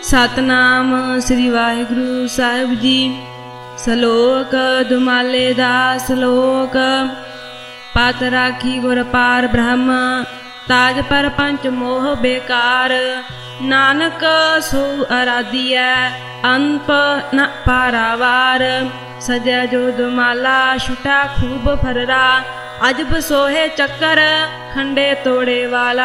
ਸਤਨਾਮ ਸ੍ਰੀ ਵਾਹਿਗੁਰੂ ਸਾਹਿਬ ਜੀ। ਸਲੋਕ ਦੁਮਾਲੇ ਦਾ ਸਲੋਕ। ਪਤ ਰਾਖੀ ਗੁਰ ਪਾਰ ਬ੍ਰਹਮ, ਤਾਜ ਪਰ ਪੰਚ ਮੋਹ ਬੇਕਾਰ। ਨਾਨਕ ਸੋ ਅਰਾਧੀਐ, ਅੰਤ ਨ ਪਾਰਾਵਾਰ। ਸਜਿਆ ਜੋ ਦੁਮਾਲਾ, ਛੁਟਾ ਖੂਬ ਫਰਰਾ। ਅਜਬ ਸੋਹੇ ਚੱਕਰ, ਖੰਡੇ ਤੋੜੇ ਵਾਲਾ।